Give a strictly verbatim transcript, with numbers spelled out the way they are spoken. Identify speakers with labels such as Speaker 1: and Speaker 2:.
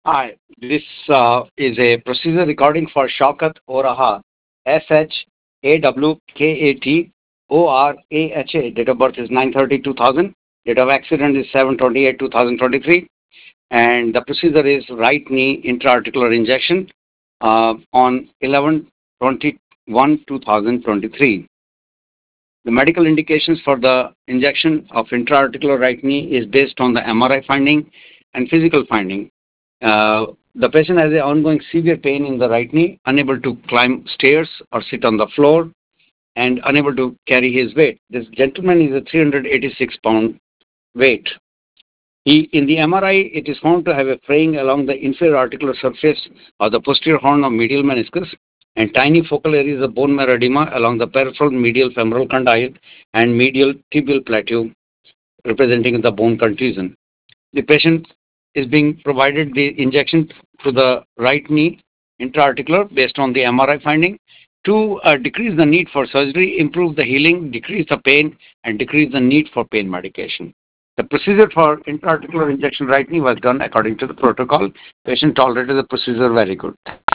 Speaker 1: Hi, this uh, is a procedure recording for Shaukat Oraha, S H A W K A T O R A H A. Date of birth is nine thirty two thousand. Date of accident is seven twenty-eight two thousand twenty-three. And the procedure is right knee intra-articular injection uh, on eleven twenty-one two thousand twenty-three. The medical indications for the injection of intra-articular right knee is based on the M R I finding and physical finding. Uh, the patient has an ongoing severe pain in the right knee, unable to climb stairs or sit on the floor, and unable to carry his weight. This gentleman is a three hundred eighty-six pound weight. He, in the M R I, it is found to have a fraying along the inferior articular surface of the posterior horn of medial meniscus and tiny focal areas of bone marrow edema along the peripheral medial femoral condyle and medial tibial plateau, representing the bone contusion. The patient is being provided the injection to the right knee intra-articular based on the M R I finding to uh, decrease the need for surgery, improve the healing, decrease the pain, and decrease the need for pain medication. The procedure for intra-articular injection right knee was done according to the protocol. Patient tolerated the procedure very good.